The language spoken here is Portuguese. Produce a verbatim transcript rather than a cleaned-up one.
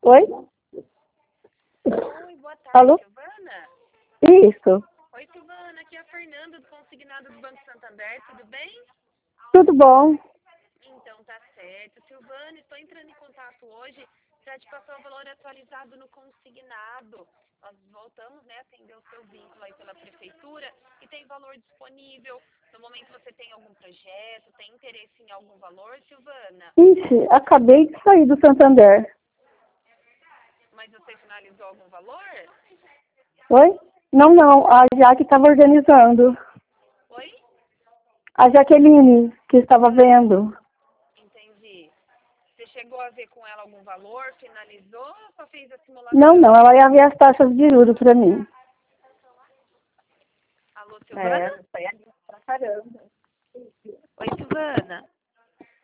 Oi? Oi, boa tarde, Alô? Silvana. Isso. Oi, Silvana, aqui é a Fernanda do Consignado do Banco Santander, tudo bem? Tudo bom? Então tá certo. Silvana, estou entrando em contato hoje para te passar o valor atualizado no consignado. Nós voltamos, né, a atender o seu vínculo aí pela prefeitura e tem valor disponível. No momento você tem algum projeto, tem interesse em algum valor, Silvana? Ixi, acabei de sair do Santander. Mas você finalizou algum valor? Oi? Não, não. A Jaque estava organizando. Oi? A Jaqueline, que estava vendo. Entendi. Você chegou a ver com ela algum valor, finalizou ou só fez a simulação? Não, não. Ela ia ver as taxas de juros para mim. Alô, Silvana? foi ali pra caramba. Oi, Silvana.